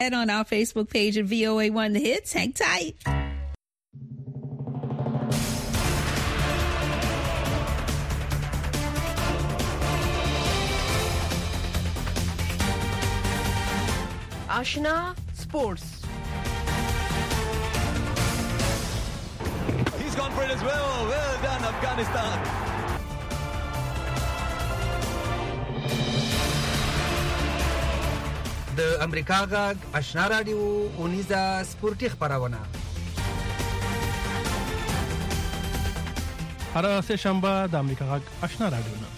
And on our Facebook page at VOA1 The Hits. Hang tight. Ashna Sports. He's gone for it as well. Well done, Afghanistan. د امریکا غږ آشنا رادیو اونیزه سپورتي خبرونه هر سه شنبه د امریکا غږ آشنا رادیو نه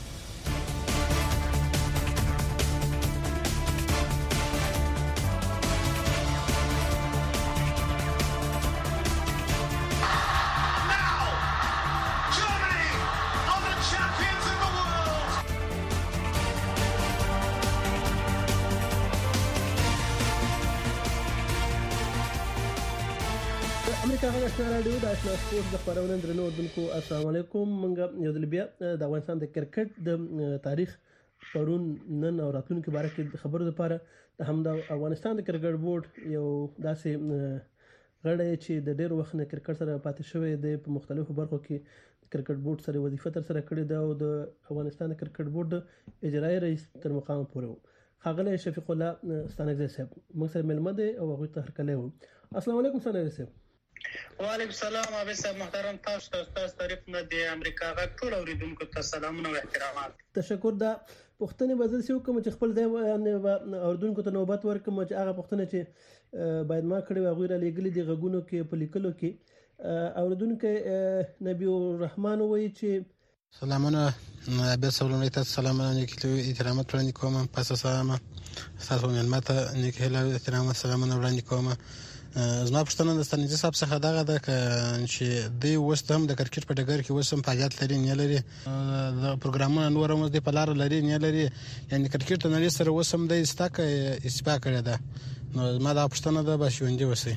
رادیو د آشنا سپورت د خبرونې درنو اوردونکو السلام علیکم منګه یو د بیا د افغانستان د کرکټ د تاریخ پرون نن او راتلونکو باره کې خبرو لپاره د همدا افغانستان د کرکټ بورډ یو داسې غړی چې د ډېر وخت نه کرکټ سره پاتې شوی دی په مختلفو برخو کې کرکټ بورډ سره وظیفه تر سره کړې ده او د افغانستان د کرکټ بورډ اجرایي رئیس تر مقام پورې خاغلی شفیق الله ستانکزی صاحب موږ سره ملمه دی او هغوی ته هرکلی وو. السلام علیکم ستانکزی صاحب. وعلیکم السلام عابد صاحب محترم. تاسو طرف نه د امریکا غږ ټول اوریدونکو ته سلامونه او احترامات. تشکر. دا پوښتنې به زه کوم چې خپل ځای اوریدونکو ته نوبت ورکړم چې هغه پوښتنه چې باید ما کړې هغوی را لېږلي دي غږونو کې په لیکلو کې اوریدونکی نبی الرحمن وایي چې سلامونه عابد صاحب لومړی تاسو سلامونه نیکي احترامات وړاندې کوم. پس سلام تاسو مېلمه ته نیکي احترامات سلامونه وړاندې کوم. زما پوښتنه د ستانکزی صاحب څخه دغه ده چې دوی اوس هم د کرکټ په ډګر کې اوس هم فعالیت لري نه لري د پروګرامونو نور هم د پلار لري نه لري یعنی کرکټ د نړۍ سره اوس هم د استفاده کړی ده. نو زما دا پوښتنه ده به ژوندۍ وسی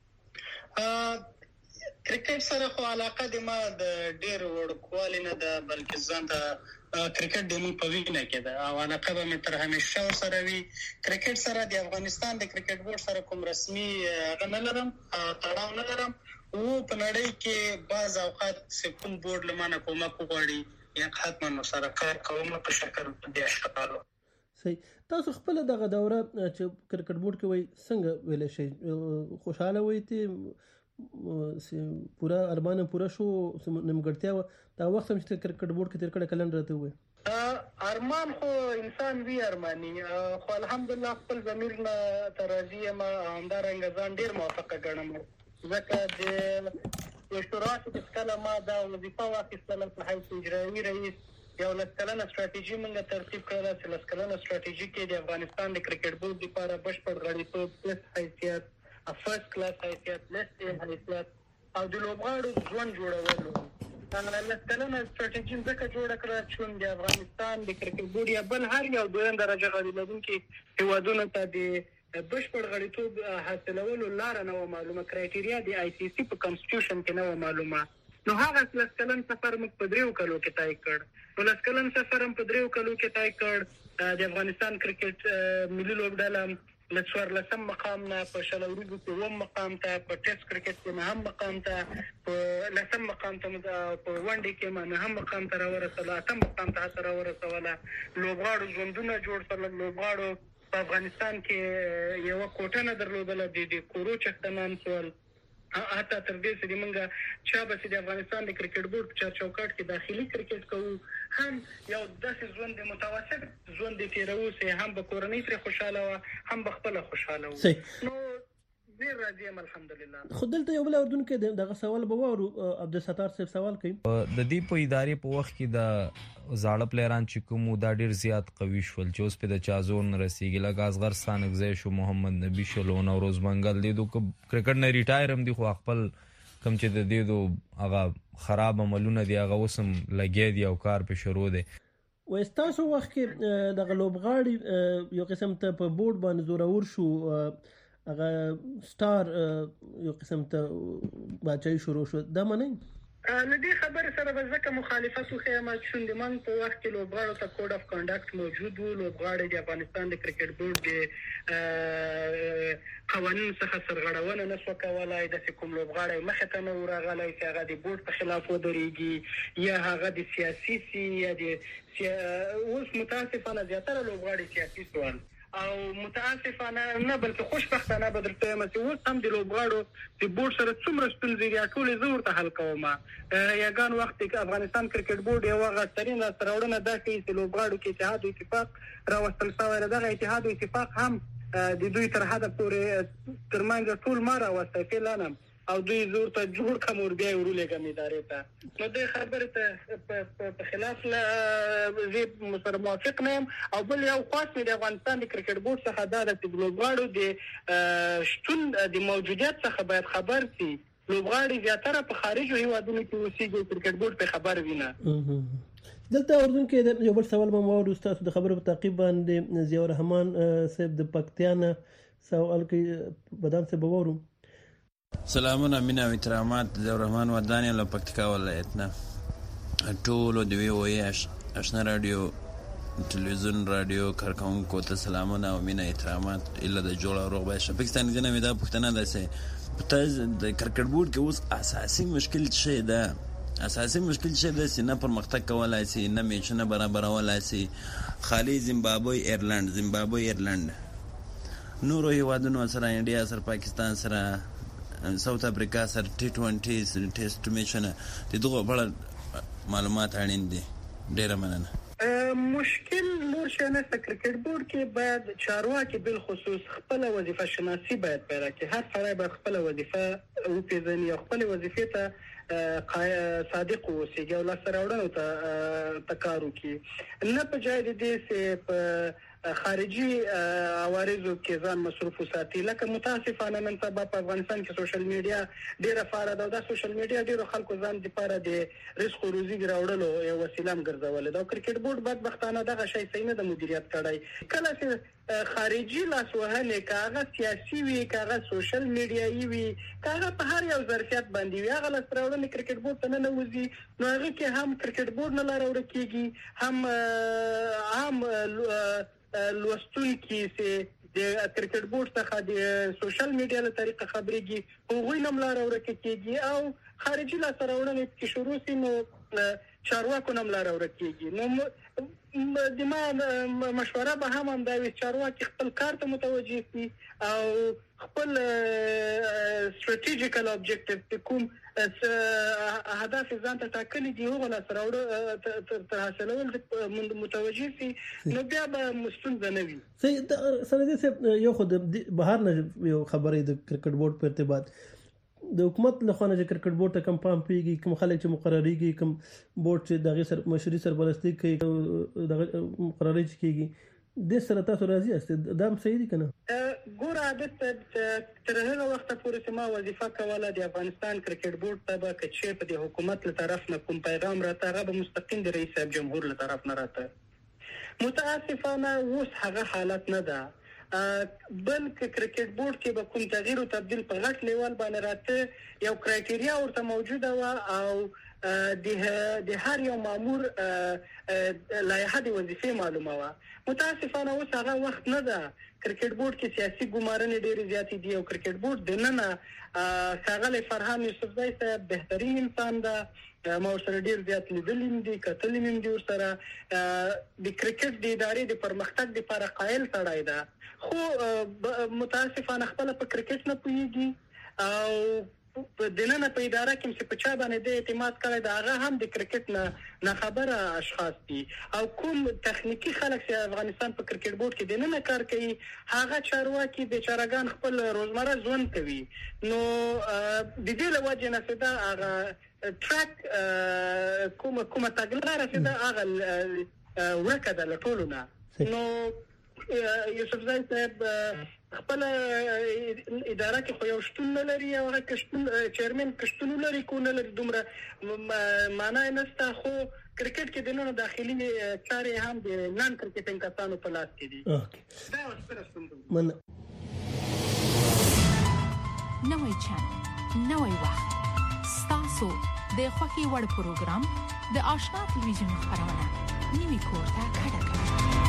کرکټ سره خو علاقه د ما د ډېر وړوکوالي نه ده بلکې ځان ته کرکټ د موږ په وینه کې ده او علاقه به مې تر همیشه سره وي. کرکټ سره د افغانستان د کرکټ بورډ سره کوم رسمي نه لرم تړاو نه لرم او په نړۍ کې بعض اوقات سکون بورډ لمانه کومک وغواړي یا حتما سره کار کوم په شکل د اشغالو. صحیح. تاسو خپل دغه دوره چې کرکټ بورډ کې وای څنګه ویل شي خوشاله وای ته پورا ارمان پورا شو نمګړتیا دا وخت هم چې کرکټ بورډ کې تیر کړه کلن راته وای ارمان خو انسان وی ارمانی خو الحمدلله خپل ضمیر نه ترازی ما همدارنګ ځان ډیر موافقه ګڼم ځکه د شورا چې کله ما دا وظیفه واخیستله په حیث اجرایي رئیس یو لسکلنه استراتیژي موږ ترتیب کړله چې لسکلنه استراتیژي کې د افغانستان د کرکټ بورډ لپاره بشپړ غړیتوب حیثیت فرست کلاس حیثیت لست حیثیت او د لوبغاړو ژوند جوړولو لسکلنه استراتیژي ځکه جوړه کړه چې د افغانستان د کرکټ بورډ یا بل هر یو دویم درجه غړي لرونکي هیوادونو ته د بشپړ غړیتوب حاصلولو لاره نه و معلومه کرایټیریا د آی سی سی په کانسټیټیوشن کې نه و معلومه. نو هغه لسکلن سفر موږ په 3 کلو کې طی کړ. نو لسکلن سفر هم په 3 کلو کې طی کړ. د افغانستان کرکټ ملي لوبډله له 14 مقام نه په شل ورځو کې 1 مقام ته په ټیسټ کرکټ کې هم مقام ته په لسم مقام ته په ونډې کې هم مقام ته راورسله 8 مقام ته راورسوله. لوبغاړو ژوندونه جوړ کړل. لوبغاړو په افغانستان کې یو کوټه نه درلودله د کورو چښتنان سول حتی تر دې چې موږ چې به د افغانستان د کرکټ بورډ په چوکاټ کې داخلي کرکټ کوو هم یو داسې ژوند متوسط ژوند تیرو چې هم به کورنۍ تر خوشاله و هم به خپل خوشاله و. نو ډیر راضي یم الحمدلله. خو دلته یو بل اردوونکو دغه سوال به وورو عبدالستار صاحب سوال کوي د دې په ادارې په وخت کې د زاړه پلیران چې کوم دا ډیر زیات قوي شول چې اوس په د چازون رسیدي لکه اصغر ستانکزی شو محمد نبی شلو نوروز منګل دي د کرکټ نه ریټایر هم دي خو خپل کم چې د دې دو هغه خراب عملونه دي هغه اوسم لګي دي او کار په شروع دي. وستاسو وخت کې د غلوبغاړي یو قسم ته په بورډ باندې زورور شو هغه سٹار یو قسم ته باچای شروع شو دا معنی نو دې خبرې سره به ځکه مخالفت وښیم چې د من په وخت کې لوبغاړو ته کوډ اف کنډکټ موجود و. لوبغاړي د افغانستان د کرکټ بورډ د قوانینو څخه سرغړونه نه شو کولای. داسې کوم لوبغاړی مخې ته نه ورغلی چې هغه د بورډ په خلاف ودرېږي یا هغه د سیاسي سي یا د اوس متاسفانه زیاتره لوبغاړي سیاسي شول او متاسفانه نه بلکې خوشبختانه به درته وایم چې اوس هم د لوبغاړو د بورډ سره څومره ستونزې دي ټولې زه ورته حل کوم. یګان وخت کې افغانستان کرکټ بورډ یوه غټترین لاسته راوړنه دا کوي چې لوبغاړو کې اتحاد او اتفاق راوستل شوی. دغه اتحاد او اتفاق هم د دوی تر حده پورې ترمنځ ټول ما راوستی فعلا هم او دوی زور ته جوړ کم ور بیا ورولېږم ادارې ته. نو دې خبرې ته په خلاف زه سره موافق نه یم. او بل یو خاص د افغانستان د کرکټ بورډ څخه دا ده چې د لوبغاړو د شتون د موجودیت څخه باید خبر شي. لوبغاړي زیاتره په خارجو هیوادونو کې اوسېږي، کرکټ بورډ په خبر وینه. دلته اردن کې یو بل سوال به مو استاد د خبرو په تعقیب باندې ضیاء الرحمن صاحب د پکتیا نه سوال کوي. بدان صاحب وورو سلامونه مینه او احترامات. ضیاء الرحمن وداني له پکتیکا ولایت نه ټولو د وی او آشنا رادیو تلویزیون رادیو کارکونکو ته سلامونه او مینه احترامات. اله د جوړ روغ باشه پاکستان کې نه دا پښتنه ده چې په د کرکټ بورډ کې اوس اساسي مشکل څه ده؟ اساسي مشکل څه ده چې نه پرمختګ کولای شي، نه میچونه برابرولای شي. خالي زیمبابوې ایرلند نورو هیوادونو سره انډیا سره پاکستان سره ساوث افریقا سره T20 ټیسټ میچونه د دغه بل معلومات اړین دي. ډیره مننه. مشکل نور شنه کرکټ بورډ کې باید چارواکي بل خصوص خپل وظیفه شناسي باید پیدا کړي. هر سړی باید خپل وظیفه وپیژني او خپل وظیفې ته صادق اوسېږي او لاسته راوړنو ته کار وکړي، نه په جای د دې چې په خارجي عوارضو کې ځان مصروف وساتي. لکه متاسفانه نن سبا په افغانستان کې سوشل میډیا ډیره فعاله ده او دا سوشل میډیا ډیرو خلکو ځان لپاره د رزق او روزي راوړلو یو وسیله هم ګرځولې ده. کرکټ بورډ بدبختانه دغه شی صحیح نه د مدیریت کړی. کله چې خارجي لاسوهنې کاغه سیاسي وي، کاغه سوشل میډیایي وي، کاغه په هر یو ظرفیت باندې وي، هغه لاسته راوړنې کرکټ بورډ ته نه وځي. نو هغه کې هم کرکټ بورډ نه لاره ورکېږي، هم لوستونکي چې د کرکټ بورډ څخه د سوشل میډیا له طریقه خبرېږي هغوی نه لاره ورکېږي او خارجي لاسته راوړنې چې شروع شي نو چارواکو نه لاره ورکېږي. نو د ما مشوره به هم دا وي چارواکي خپل کار ته متوجه شي او خپل ستراتیژیکل اوبجیکټیو کوم اهداف ځان ته ټاکلي دي هغه لاسته راوړل تر حاصلول متوجه شي نو بیا به ستونزه نه وي. سندي صاحب یو خو د بهر نه یو خبرې د کرکټ بورډ په ارتباط د حکومت له خوا چې کرکټ بورډ ته کم پام پیږي، کوم خلک چې مقرریږي، کوم بورډ چې دغه سر مشري سرپرستی کوي، دغه مقرری چې کیږي د سره تاسو راضي یاست؟ دا هم صحیح دي کنه؟ ګور عادت تر هغه وخت پورې چې ما وظیفه کوله د افغانستان کرکټ بورډ ته به کچې په د حکومت له طرف نه کوم پیغام راته هغه به مستقیم د رئیس صاحب جمهور له طرف نه راته. متاسفانه اوس هغه حالت نه ده. بلکې کرکټ بورډ کې به کوم تغییر او تبديل په غټ لیول باندې راته یو کرایټیریا ورته موجوده و او د هر یو مامور لایحه د وظیفې معلومه و. متاسفانه اوس هغه وخت نه ده. کرکټ بورډ کې سیاسي ګمارنې ډېرې زیاتې دي او کرکټ بورډ دننه ښاغلی فرهان یوسفزی صاحب بهترین انسان ده. ما ورسره ډېر زیات لیدلي دي، کتلي مې دي ورسره. د کرکټ د ادارې د پرمختګ لپاره قایل سړی ده، خو متاسفانه خپل په کرکټ نه پوهیږي او دننه په اداره کې چې په چا باندې د اعتماد کړی دا هغه هم د کرکټ نه خبره اشخاص دي او کوم تخنیکی خلک چې افغانستان په کرکټ بورډ کې دننه کار کوي هغه چارواکي بیچارهګان خپل روزمره ژوند کوي. نو د دې له وجې نه چې دا هغه ټریک کومه تګلاره چې دا هغه ورکه ده له ټولو نه. نو یوسفزی صاحب خپل اداره کې خو یو شتون نه لري او هغه کشتون چیرمن کشتون لري کو نه لري دومره معنی نه ستا. خو کرکټ کې دنه داخلي چارې هم د نن کرکټینګ کسانو په لاس کې دي. دا ورسره ستونزه نوې چینل، نوې وخت، ستاسو د خوخي وړ پروګرام د آشنا ټلویزیون خبرونه نیوي کوټه کډه کړه.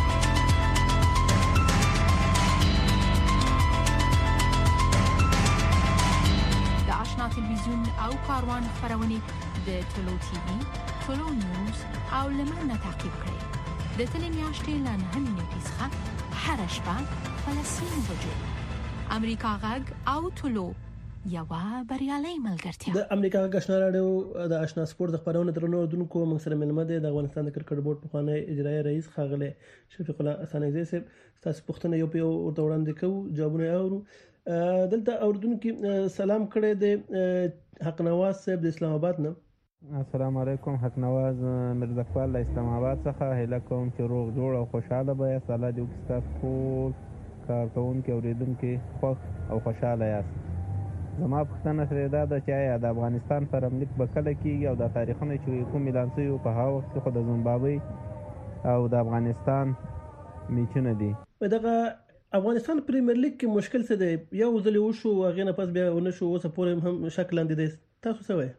د آشنا ټلویزیون او کاروان خبرونه د ټلو ټي وي، ټلو نیوز او لمنه تعقیب کړئ. د تلې میاشتې له 9 نیټې څخه هر شپه فلسطین بجو امریکا غږ او ټلو یوا بریالي ملګرتیا. د امریکا غږ آشنا رادیو د آشنا سپورت د خبرونه درنو دونکو موږ سره ملمه ده د افغانستان د کرکټ بورډ پخوانی اجرایي رئیس ښاغلی شفیق الله اسانګزی صاحب. تاسو پوښتنه یو په ورته وړاندې کوو، جوابونه اورو. دلته اوردونکو سلام کړی د حق نواز صاحب د اسلام آباد نه. السلام علیکم. حق نواز مرزا اقبال له اسلام آباد څخه هیله کوم چې روغ جوړ او خوشاله به یاست. الله دې وکړي ستاسو ټول کارکوونکي اوریدونکي خوښ او خوشاله یاست. زما پوښتنه ترې دا ده چې آیا د افغانستان پرملیک به کله کېږي او دا تاریخونه چې کوم اعلان شوي په هغه وخت کې خو د زیمبابوې او د افغانستان میچونه دي. دغه افغانستان پریمیر لیګ کې مشکل څه دی؟ یو ځل وشو هغې نه پس بیا ونه شو، اوس پورې هم شک لاندې دی. تاسو څه وایئ؟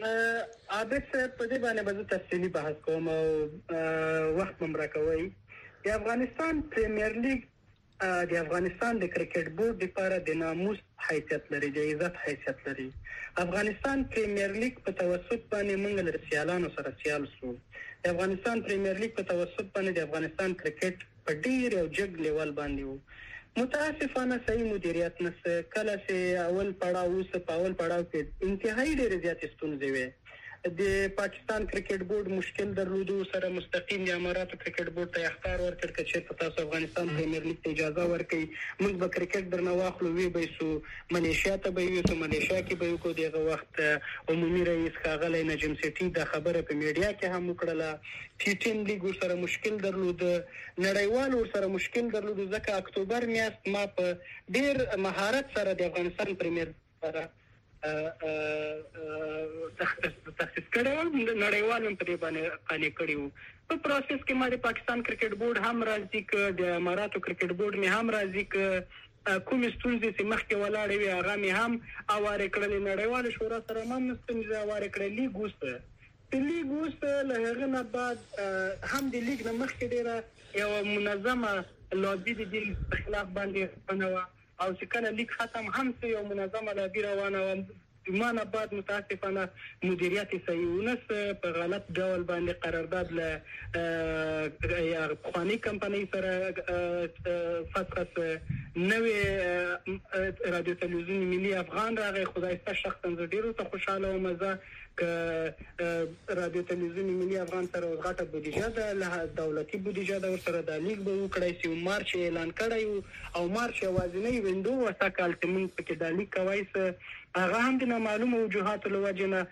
عابد صاحب په دې باندې به زه تفصیلي بحث کوم او وخت هم راکوئ. د افغانستان پریمیر لیګ د افغانستان د کرکټ بورډ لپاره د ناموس حیثیت لري، د عزت حیثیت لري. افغانستان پریمیر لیګ په توسط باندې موږ له سیالانو سره سیال شو. د افغانستان پریمیر لیګ په توسط باندې د افغانستان کرکټ په ډیر یو جګ لیول باندې وو. متاسفانه صحیح مدیریت نشته. کله چې اول پړاو کې انتهایی ډېرې زیاتې ستونزې وې. د پاکستان کرکټ بورډ مشکل درلودو سره مستقیم د اماراتو کرکټ بورډ ته اخطار ورکړ چې تاسو افغانستان پریمیر لیګ ته اجازه ورکړئ، موږ به کرکټ درنه واخلو. وی به سو ملیشیا ته به یو ملیشیا کې به یو کو دغه وخت عمومي رئیس ښاغلی نجم سیټي د خبره په میډیا کې هم وکړله. ټي10 لیګ سره مشکل درلود، نړیوال سره مشکل درلود. ځکه اکتوبر میاشت ما په ډیر مهارت سره د افغانستان پریمیر سره تخصیص کړو، نړیوال هم په دې باندې قانع کړی وو. په پروسس کې ما د پاکستان کرکټ بورډ هم راضي ک، د اماراتو کرکټ بورډ مې هم راضي ک. کوم ستونزې چې مخکې ولاړې وي هغه مې هم اواره کړلې. نړیوال شورا سره هم ستونزې اواره کړې. لیګ اوس له هغه نه بعد هم د لیګ نه مخکې ډېره یو منظمه لابي د دې په خلاف باندې روانه او چې کله لیګ ختم هم یو منظمه لابي روانه وه. زمانه بعد متاسفانه مدیریت صحیح ونس په غلط ډول باندې قرارداد له پخواني کمپنۍ سره فسخ نوې رادیو تلویزیون ملي افغان راغی. خدای ستا شخصا زه ډېر ورته خوشحاله وم که رادیو تلویزیون ملي افغان سره غټه بودیجه ده، له دولتي بودیجه ده، ورسره د لیګ به وکړی چې مارچ اعلان کړی او مارچ یوازینی وینډو وه سږ کال چې موږ پکې دا لیګ کوی هغه هم د نامعلومه وجوهاتو له وجې نه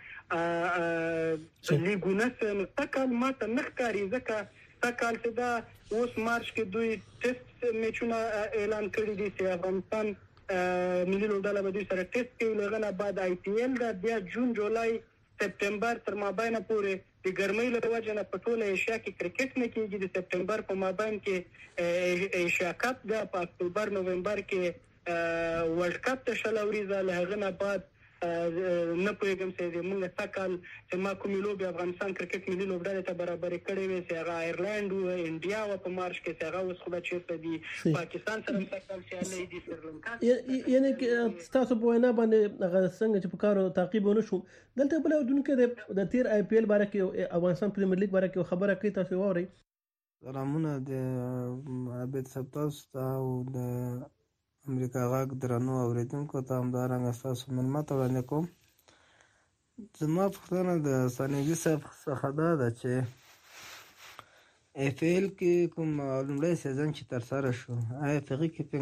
لیګ ونه سه. نو سږ کال ما ته نه ښکاري، ځکه سږ کال چې دا اوس مارچ کې دوی ټیسټ میچونه اعلان کړي دي چې افغانستان ملي لوبډله به دوی سره ټیسټ کوي. له هغه نه بعد آی پی ایل ده، بیا جون جولای سپتمبر تر مابینه پورې د ګرمۍ له وجې نه په ټوله ایشیا کې کرکټ نه کېږي. د سپتمبر په مابین کې ایشیا کپ ده، په اکتوبر نومبر کې ورلډ کپ ته شله وریځه. له هغه نه بعد نه پوهېږم چې موږ سږ کال چې ما کومې لوبې افغانستان کرکټ ملي لوبډلې ته برابرې کړې وې چې هغه آیرلینډ و، انډیا و په مارچ کې چې هغه اوس خو به چېرته دي، پاکستان سره هم سږ کال سیالۍ دي، سریلانکا. یعنې ستاسو په وینا باندې هغه څنګه چې په کار تعقیب ونه شو. دلته بله اردونکي د تیر آی پی ایل باره کې افغانستان پریمیر لیګ باره کې خبره کوي، تاسو واورئ. سلامونه د عابد صاحب تاسو ته او د امریکا غږ درنو اورېدونکو ته همدارنګه ستاسو مېلمه ته وړاندې کوم. زما پوښتنه د سانګزي صاحب څخه دا ده چې اف ایل کې کوم لومړی سیزن چې ترسره شو آیا په هغې کې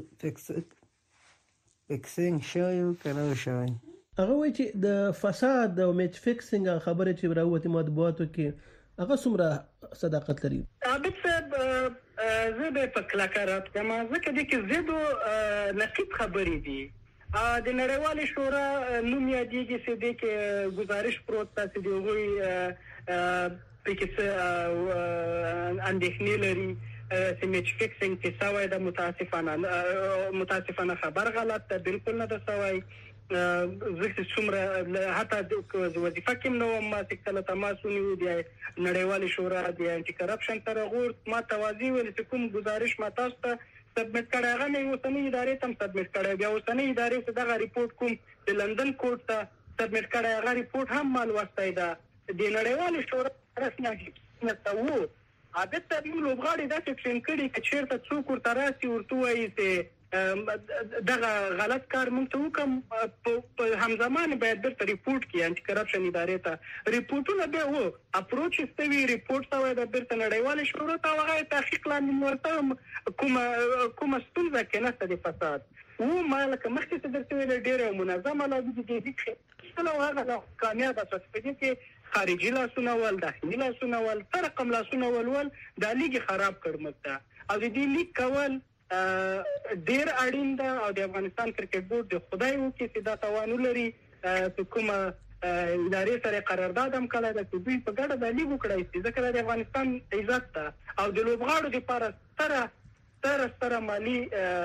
فکسینګ شوی و که نه و شوی؟ هغه وایي چې د فساد او میچ فکسینګ خبرې چې راووتې مطبوعاتو کې هغه څومره صداقت لري؟ عابد صاحب زه به په کلکه رد کړم، ځکه دې کې ضد نقیض خبرې دي. د نړیوالې شورا نوم یادېږي چې دې کې ګزارش پروت ده چې د هغوی پکې څه اندېښنې لري چې میچ فکسینګ کې سوی ده. متاسفانه خبر غلط ده، بالکل نه ده سوی. زه څومره حتی وظیفه کې نو ما کله تماس ونیو دی نړیوال شورا د انټي کرپشن سره غور ما توازی ول چې کوم گزارش ما تاسو ته سبمټ کړی هغه مې اوسنۍ ادارې ته سبمټ کړی بیا اوسنۍ ادارې څخه دغه ریپورت کوم د لندن کورټ ته سبمټ کړی هغه ریپورت هم مال واستای دا د نړیوال شورا رسمي نه وو عادت موږ لوبغاړي دا سیکشن کړي چې چیرته څوک ورته راسي ورته وایي چې دغه غلط کار مونږ ته وکم په همزمان باید درته ریپورت کړي انټي کرپشن ادارې ته ریپورتونه به وو اپروچ استوي ریپورت ته وایي د درته نړیوال شورا ته هغه تحقیق لاندې ورته کومه ستونزه کې نشته د فساد وو ما لکه مخکې څه درته ویل ډېره منظمه لابد دي چې هغه کامیابه شوه په دې کې خارجي لاسونه ول داخلي لاسونه ول تر رقم لاسونه ول دا لیګ خراب کړ مته او د دې لیګ کول ډیر اړین ده او د افغانستان کرکټ بورډ د خدای وو کې دا توان لري چې کومه ادارې سره قرارداد هم کړی ده چې دوی په ګډه د لیګ وکړي چې ځکه د افغانستان عزت ده او د لوبغاړو لپاره ستره مالي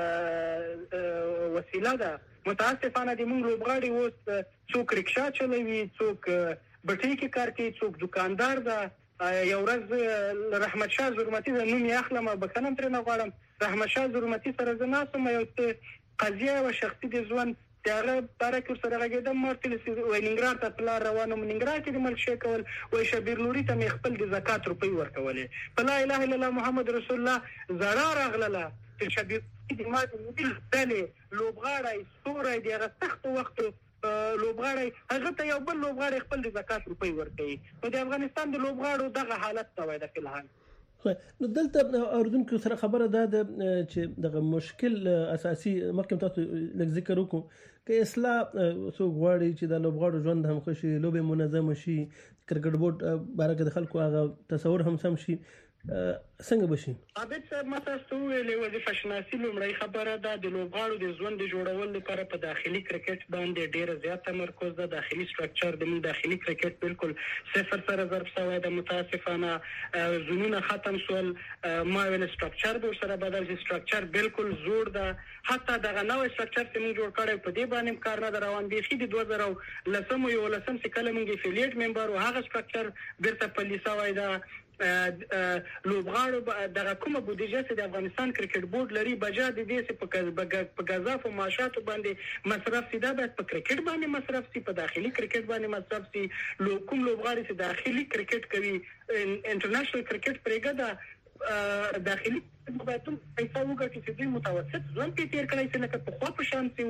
وسیله ده متاسفانه د موږ لوبغاړي اوس څوک رکشا چلوي څوک بټۍ کې کار کوي څوک دکاندار ده یو ورځ رحمت شاه زرمتي د نوم یې اخلم بخنم ترې نه غواړم رحمت شاه زرمتي سره زه ناسم یو قضیه او شخصي د ژوند هغه بارک سره غږیدم مرتل وینګراد ته پلار روانو منګراد کې د ملشي کول وای شبیر لوري ته مې خپل د زکات روپی ورکولې په لا اله الا الله محمد رسول الله زړه راغله چې شبیر د ما د دلې لوبغاړی سورای دی هغه سخت وخت لوبغاړی هغه ته یو بل لوبغاړی خپل د زکات روپی ورکوي نو د افغانستان د لوبغاړو دغه حالت ته وای د فلحال نو دلته اردوونکو سره خبره ده چې دغه مشکل اساسي مخکې تاسو لږ ذکر وکړو چې اصلاح څو غواړي چې د لوبغاړو ژوند هم خوشي لوبه منظم شي کرکټ بورډ بارکه د خلکو هغه تصور هم سم شي څنګه بشي عابد صاحب ما تاسو ویلې وظیفه شناسي لومړی خبره ده د لوبغاړو د ژوند جوړول لپاره په داخلي کرکټ باندې ډېر زیات تمرکز ده داخلي سټراکچر د داخلي کرکټ بالکل صفر سره ضرب شوی د متاسفانه زونونه ختم شول ما ویل سټراکچر به سره بدل شي سټراکچر بالکل زوړ ده حتی دغه نوې سټراکچر چې موږ جوړ کړی په دې باندې کار نه روان دی چې د 2010 یو لسم چې کله موږ افیلیټ ممبر او هغه سټراکچر بیرته پلیسا وای دا لوبغاړو دغه کومه بودیجه چې د افغانستان کرکټ بورډ لري بجا د دې په غذا او معاشاتو باندې مصرف سي دا په کرکټ باندې مصرف سي په داخلي کرکټ باندې مصرف سي کوم لوبغاړي چې داخلي کرکټ کوي انټرنیشنل کرکټ پرېګه دا داخلي باندې پیسې وګټي چې دوی متوسط ځوان کې تیر کړی چې لکه په خوا په شان سي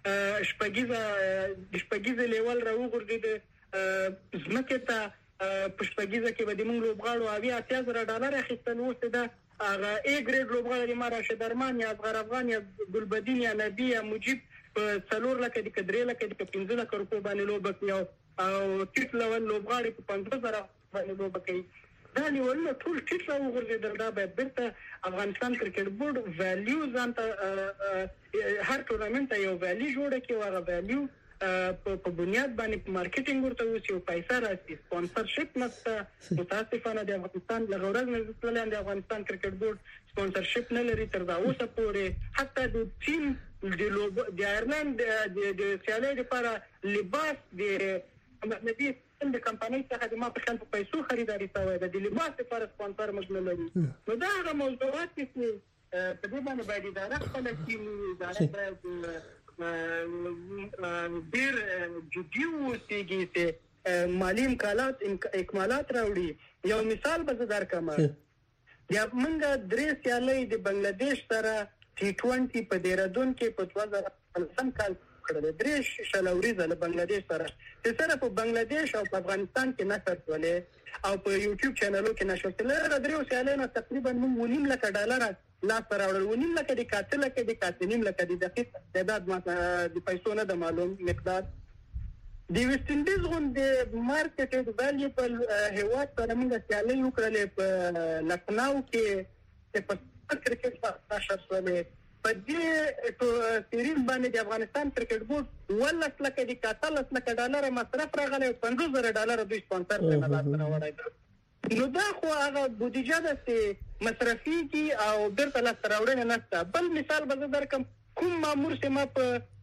شپږیزه لیول راوغورځي د زمکه ته پښپګیزه کې به د موږ لوبغاړو اویا $80,000 اخیستل وسته دا هغه ای ګریډ لوبغاړي ما راشد درمان یا اصغر افغان یا ګلبدین یا نبی یا مجيب څلور لکه د کډرې لکه د 15 لک روپو باندې لوب کوي او ټیټ لول لوبغاړي په 15,000 باندې لوب کوي دا لیول ټول ټیټ راوغورځي دا به بیرته افغانستان کرکټ بورډ ویلیو ځانته هر ټورنمنت یو ویلیو جوړ کړي او هغه ویلیو په بنیاد باندې مارکیټینګ ورته وسی او پیسې راځي سپانسرشپ نشته متاسفانه د افغانستان لغورز نه ځلان د افغانستان کرکټ بورډ سپانسرشپ نه لري تر دا اوسه پورې حتی د ټیم د ایرلند د سیالۍ لپاره لباس د نبی د کمپنۍ څخه د ما په خپل پیسو خریداري شوی د لباس لپاره سپانسر موږ نه لرو نو دا هغه موضوعات چې په دې باندې باید اداره خپل ټیم اداره باید ډیر جدي اوسېږي چې مالي اکمالات راوړي یو مثال به درکم یا موږ درې سیالۍ د بنگلاديش سره T20 په دیرادون کې په 2000 کال کړل درې شلوريزه له بنگلاديش سره چې سره په بنگلاديش او په افغانستان کې نشر ولې او په یوټیوب چینلونو کې نشر کړل درې سیالۍ نه تقریبا $1 لک لا پر اورل ونیم لکه د قاتل لکه د قاتلین لکه د دقیق تعداد ما د پیسو نه د معلوم مقدار د ویسټ انډیز غون د مارکیټ ویلیو په هیواد سره موږ سیالي وکړلې په لکناو کې په کرکټ په شاسوله په دې سیریز باندې د افغانستان کرکټ بورډ $1 لک د قاتل لک ډالر مصرف راغلی $50,000 دوی سپانسر ته نه راوړی نو دا خو هغه بودیجه ده چې مصرفي کی او بیرته لا تراوړنه نشته بل مثال به درکم کوم مامور چې ما په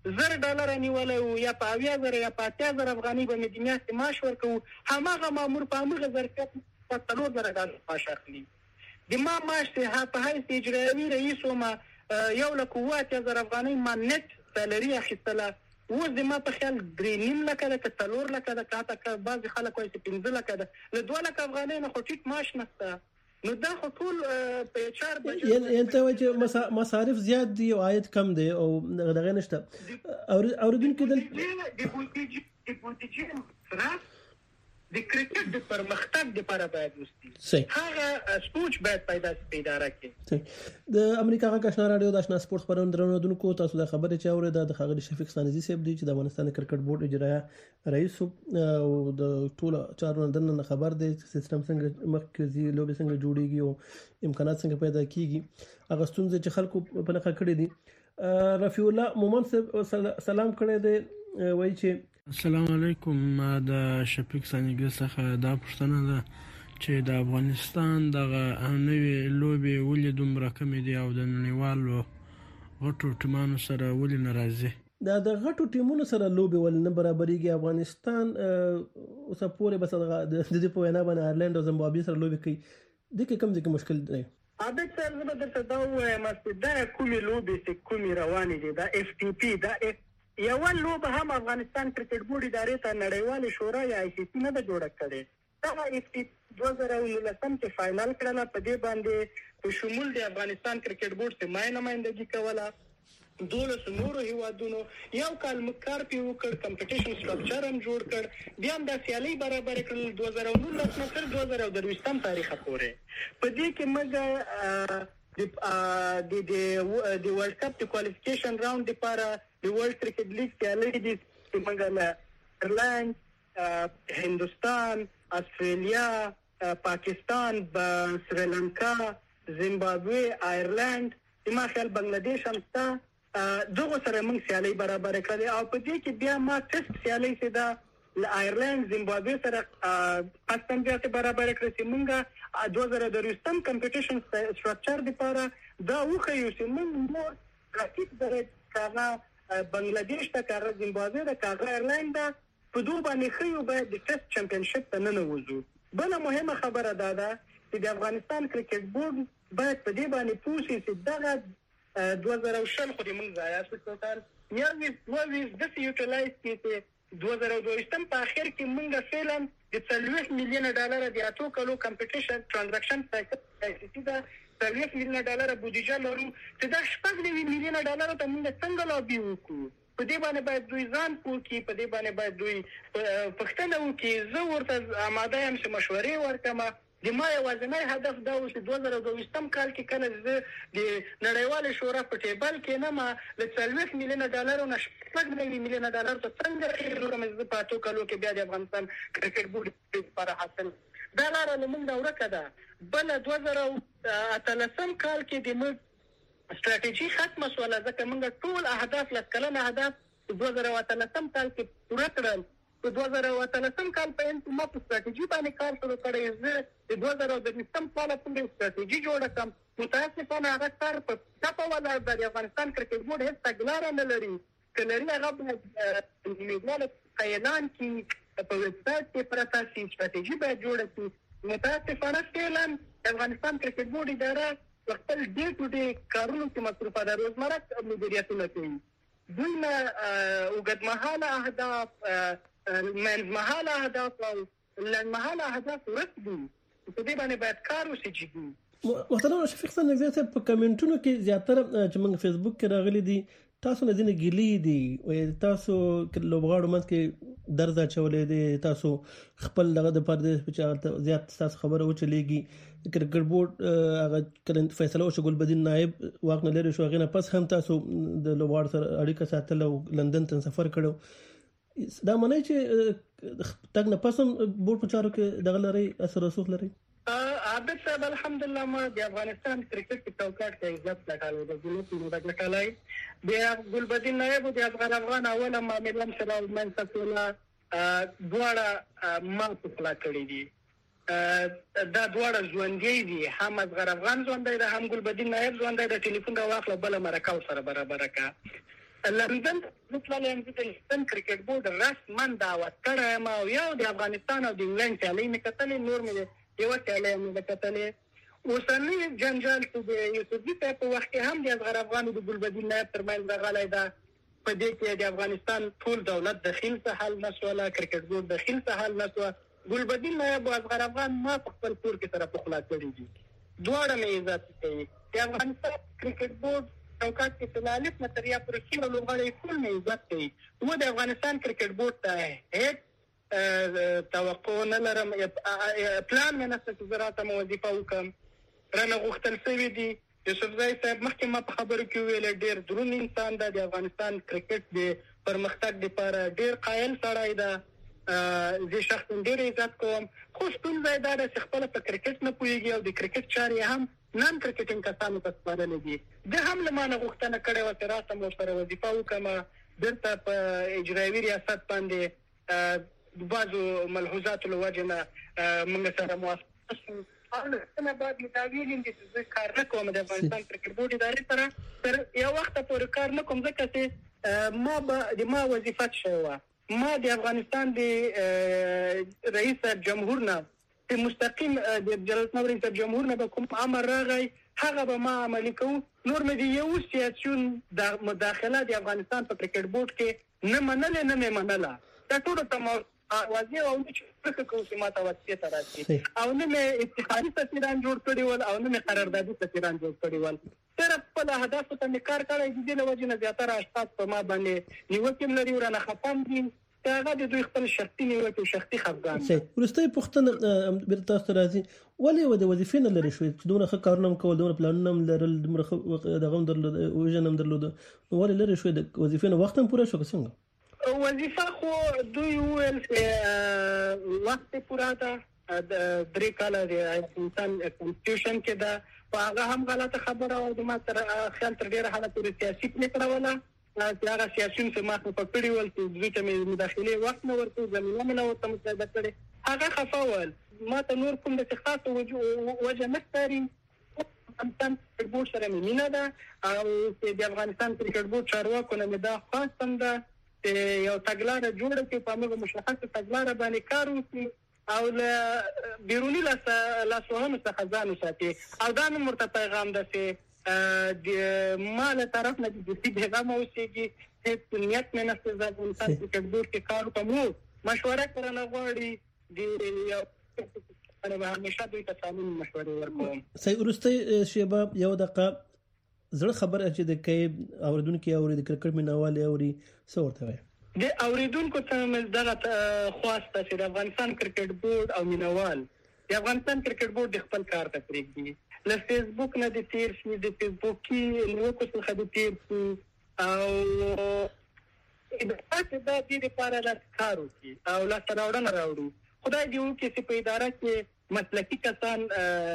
$1,000 نیولای وو یا په 80,000 یا په 80,000 افغانۍ به مې د میاشتې معاش ورکوو. هماغه مامور په هماغه ظرفیت په $4,000 معاش اخلي. د ما معاش په حیث اجرایوي رئیس وم 1,80,000 افغانۍ ما نت سالري اخیستله. اوس د ما په خیال 3.5 لکه ده که 4 لکه ده که حتی بعضې خلک وایي چې 15 لکه ده. له 2 لکه افغانۍ نه خو ټیټ معاش نشته. نو دا خو ټول په HR یعنې ته وایي چې مصارف زیات دي او عاید کم دی او دغه نشته. اورېدونکي د بودیجې مصرف د کرکټ د پرمختګ لپاره باید وستي. هغه سوچ باید پیدا کړي. د امریکا غږ آشنا رادیو د آشنا سپورت خبرونه درنودونکو تاسو د خبرې چې اورېده د ښاغلي شفیق ستانزي صاحب دی چې د افغانستان کرکټ بورډ اجرایه رئیس او د ټولو چارو نه خبر دی چې سیستم څنګه مخکې ځي، لوبې څنګه جوړیږي او امکانات څنګه پیدا کیږي. هغه ستونزې چې خلکو په نښه کړې دي. رفیع الله مومن صاحب سلام کړی دی، وایي چې السلام علیکم. د شفیق ستانزي څخه دا پوښتنه ده چې د افغانستان دغه نوې لوبې ولې دومره کمې دي او د نړیوالو غټو ټیمانو سره ولې نه راځي؟ د غټو ټیمونو سره لوبې ولې نه برابرېږي؟ افغانستان اوسه پورې بس د دې په وینا باندې آیرلینډ او زمبابوې سره لوبې کوي. دې کې کوم ځای کې مشکل دی؟ عابد صاحب زه به درته دا ووایم چې دا کومې لوبې چې کومې روانې دي، دا FTP دا یوه لوبه هم افغانستان کرکټ بورډ ادارې ته نړیوالې شورا یا ICC نه ده جوړه کړې. دغه FTP 2019 کې فاینل کړله. په دې باندې په شمول د افغانستان کرکټ بورډ چې ما نمایندګي کوله 12 نورو هیوادونو یو کال مکار پی وکړ، کمپټیشن سټرکچر هم جوړ کړ، بیا هم د سیالي برابر کړل 2019 نه تر 2023 تاریخ پورې. په دې کې موږ د ورلد کپ د کوالیفیکیشن راوند لپاره د ورلد کرکټ لیګ سیالي دي چې موږ له ایرلند، هندوستان، استرالیا، پاکستان، سریلانکا، زیمبابوې، آیرلند، ما خیال بنگلاديش هم شته، دغه سره موږ سیالي برابر کړې. او په دې کې بیا ما ټیسټ سیالي چې دا آیرلند، زیمبابوې سره پاکستان بیا برابر کړې چې موږ 2023 کمپټیشن سټرکچر لپاره دا وخیو چې موږ نور رقیب درې کاغه بنگلاديش ته کاغه زیمبابوې ته کاغه آیرلند په دوه باندې خیو باید د ټیسټ چمپیونشپ ته نه وځو. بل مهمه خبره دا ده چې د افغانستان کرکټ بورډ باید په دې باندې پوښي چې دغه 2020 خو دې موږ ضایع شو ټوټال یا ویز د یوټیلایز کې 2022 په اخر کې موږ فعلا د $40 میلیون د اتو کلو کمپټیشن ترانزیکشن سایکل دا $40 میلیون بودیجه لرو چې دا $9 میلیون ته موږ څنګه لابي وکړو. په دې باندې باید دوی ځان پوکي، په دې باندې باید دوی پښتنه وکړي. زه ورته آماده یم چې مشورې ورکړم. د ما یوازینی هدف دا و چې 2022 کال کې کله زه د نړیوالې شورا په ټیبل کې نه ما له $40 میلیون نه $9 میلیون ته څنګه وکړم چې په اتو کلو کې بیا د افغانستان کرکټ بورډ لپاره حاصل دا لاره له موږ ورکه ده. بل 2018 کال کې د موږ ستراتیژي ختمه شوله، ځکه موږ ټول اهداف لکلنه اهداف 2018 کال کې پوره کړل. په 2018 کال په ما په ستراتیژي باندې کار شروع کړی. زه د 2023 کال پورې ستراتیژي جوړه کړم. متاسفانه هغه کار په ټاپه ولاړ دی. د افغانستان کرکټ بورډ هیڅ تګلاره نه لري. که لري هغه باید میډیاله اعلان کړي، په ویب سایټ کې پرته شي، ستراتیژي باید جوړه کړي. متاسفانه فعلا افغانستان کرکټ بورډ اداره خپل ډے ټو ډے کارونو کې مصروفه ده، روزمره مدیریتونه کوي. دوی نه اوږدمهاله اهداف، منځمهاله اهداف او لنډمهاله اهداف ورک دي. په دې باندې باید کار وشي جدي. محترم شفیق ستانزي صاحب، په کمنټونو کې زیاتره چې موږ فیسبوک کې راغلي دي تاسو نه ځینې ګیلې دي، تاسو لوبغاړو منځ کې درد اچولې دي، تاسو خپل دغه د پردې چې زیات تاسو خبره وچلېږي. کرکټ بورډ هغه کله فیصله وشو ګلبدین نائب واک نه لري شو، هغه نه پس هم تاسو د لوبغاړو سره اړیکه ساتل او لندن ته سفر کړو. دا معنی چې تګ نه پس هم بورډ په چارو کې دغه لري اثر رسوخ لري. عابد صاحب الحمدلله ما د افغانستان کرکټ په چوکاټ کې عزت لټاله د ګلوټو د لټالای د ګلبدین نائب د افغان اوله معاملې هم سره منځته دواړه ما په خلا کړی دي. دا دواړه ژوندۍ دي، هم افغان ژوندۍ ده، هم ګلبدین نائب ژوندۍ ده. ټلیفون دا واخله بل مرکه سره برابر کا. لندن مثلا د لندن کرکټ بورډ رسمن دعوت کړی ما یو د افغانستان او د انګلند چالي نه کتلې نور مې یو چالي نه کتلې اوسنی جنجال چې د یوسفزي په وخت کې هم د اصغر افغان د ګلبدین نایب ترمنځ راغلی دا په دې کې د افغانستان ټول دولت دخیل څه حل نشوله کرکټ بورډ دخیل څه حل نشوه ګلبدین نایب او اصغر افغان ما په خپل کور کې سره په خلاص کړی دي دواړه مې عزت کوي د افغانستان کرکټ بورډ چوکاټ کې تلالف متریا پر کیلو لوغړی ټول مې عزت کوي و د افغانستان کرکټ بورډ ته هیڅ توقع نه لرم پلان مې نشته چې زراعت مو وظیفه وکم رانه غوښتل شوی دي یوسفزي صاحب مخکې ما په خبرو کې ویل ډېر درون انسان دی د افغانستان کرکټ د پرمختګ لپاره ډېر قایل سړی دی زه شخصا ډېر عزت کوم خو ستونزه دا ده چې خپل په کرکټ نه پوهیږي او د کرکټ چارې هم نن کرکټینګ کسانو ته سپارلې دي د هم لمانه غوښتنه کړې و چې راسم ورسره وظیفه وکم دلته په اجرایي ریاست باندې بعضو ملحوظاتو له وجې نه موږ سره موافق انا بعد متابعين دي کار نه کوم د افغانستان کرکټ بورډ ادارې سره تر یو وخت پورې کار نه کوم ځکه چې ما وظیفه شوه ما د افغانستان د رئیس جمهور نه په مستقیم د جلالت نورین صاحب جمهور نه کوم امر راغی هغه به ما عملي کوم نور مې د یو سیاسيون د مداخله د افغانستان په کرکټ بورډ کې نه منله دا ټول تمام واضح او چې څه کوم چې ماته واسطه ته راځي او نه مې افتخاري سفیران جوړ کړی ول او نه مې قراردادي سفیران جوړ کړی ول صرف په هدف ته مې کار کړی دی له وجې نه زیاتره اشخاص په ما باندې نیوکې لري ورانه خپم دي هغه د دوی خپل شخصي نیوکې شخصي خفګان ورسته پښتنه بیرته تاسو راځي ولې د وظیفې نه لري شوې چې دومره ښه کارونه کول دومره پلانونه لرل دومره دغه درلود او ژوند درلود ولې لري شوې د وظیفې نه وخت هم پوره شو څنګه وظیفه خو دوی ویل چې وخت پورا ده درې کاله د افغانستان کنسټیټیوشن کې ده په هغه هم غلطه خبره او د ما تر خیال تر ډیره حالت پورې سیاسي پریکړه ولا چې هغه سیاسيون چې ما په پړی ول چې دوی ته مداخله وخت نه ورته زمينه نه ورته مساعده کړي هغه خفاول ما ته نور کوم د خاص وجه مستری افغانستان کرکټ بورډ سره مینه ده او چې د افغانستان کرکټ بورډ چارواکو نه دا خاصم ده یو تګلاره جوړه کې په موږ مشخصه تګلاره باندې کار وکړي او له بیرونی لاسوهنو څخه ځان وساتي او دا مې ورته پیغام ده چې د مال طرف نه د دې پیغام اوسېږي چې نیت مې نه څه ځان کرکټ بورډ کې کار کوم مشوره کړنه غواړي د یو انا همیشه دوی ته قانون مشورې ورکوم صحیح ورسته شیبه یو دقیقه زړه خبره چې د کې اوریدونکو اوري د کرکټ مینوال اوري څه ورته وایي د اوریدونکو ته مې دغه خواسته چې د افغانستان کرکټ بورډ او مینوال د افغانستان کرکټ بورډ د خپل کار ته پرېږدي له فیسبوک نه د تیر شي د فیسبوکي نیوکو څخه د تیر شي او دا د دې لپاره د کار وکړي او لا تراوړنه راوړي خدای دې وکړي چې په اداره کې مسلکي کسان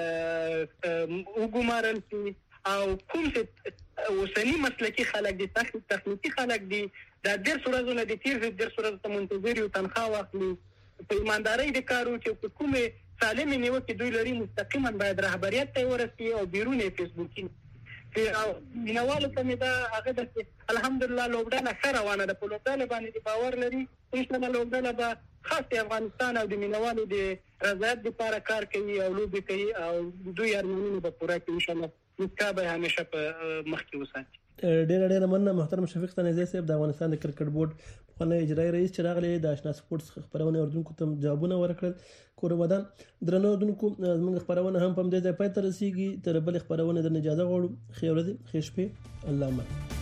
وګمارل شي او کوم چې اوسنی مسلکي خلک دي تخنیکی خلک دي دا ډېر ورځې د تیر ډېر ورځې ته منتظر یو تنخواه واخلي په ایماندارۍ د کار وکړي چې کومه سالم نیوکې دوی لري مستقیما باید رهبریت ته ورسي او بیرون فیسبوکي او مینوالو ته مې دا هغه د الحمدلله لوبډله ښه روانه ده په لوبډله باندې باور لري انشاءالله لوبډله به خاص د افغانستان او د مینوالو د رضایت لپاره کار کوي او لوبې کوي او دوی ارمانونه به پوره کړي انشاءالله مستقبل همیشه په مخ کې وساتي ډېر مننه محترم شفیق تنیزی صاحب د افغانستان د کرکټ بورډ خپل اجرایی رئیس چې راغلی د آشنا سپورټس خبرونه اوردونکو ته جوابونه ورکړل کور ودان درنو اوردونکو زموږ خبرونه هم په دې ځای پای ته رسیږي تر بل خبرونه د اجازه غواړو خیر ورځ ښه شپه الله مل